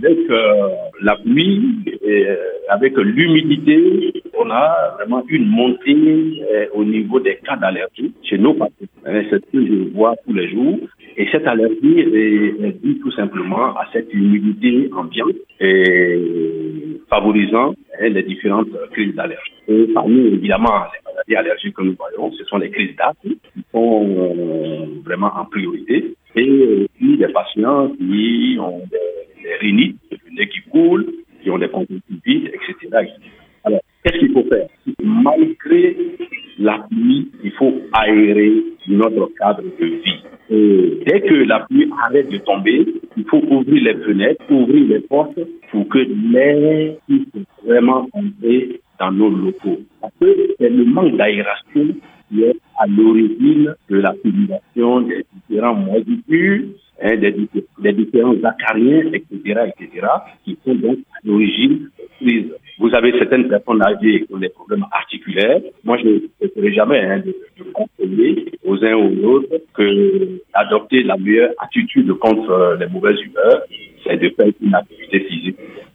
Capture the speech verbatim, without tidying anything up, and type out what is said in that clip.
avec euh, la pluie, et, euh, avec l'humidité, on a vraiment une montée euh, au niveau des cas d'allergie chez nos patients. Hein, c'est ce que je vois tous les jours. Et cette allergie est, est due tout simplement à cette humidité ambiante et favorisant hein, les différentes crises d'allergie. Et parmi, évidemment, les maladies allergiques que nous voyons, ce sont les crises d'asthme qui sont euh, vraiment en priorité. Et puis des patients qui ont des, des rhinites, des nez qui coulent, qui ont des conjonctivites, et cetera, et cetera. Alors, qu'est-ce qu'il faut faire? Malgré la pluie, il faut aérer notre cadre de vie. Et dès que la pluie arrête de tomber, il faut ouvrir les fenêtres, ouvrir les portes pour que l'air puisse vraiment entrer dans nos locaux. Parce que c'est le manque d'aération qui est à l'origine de la publication des différents moisissures, hein, des, des différents acariens, et cetera, et cetera, qui sont donc à l'origine des crises. Vous avez certaines personnes âgées qui ont des problèmes articulaires. Moi, je ne ferai jamais hein, de, de conseiller aux uns ou aux autres que d'adopter la meilleure attitude contre les mauvaises humeurs, c'est de faire une activité physique.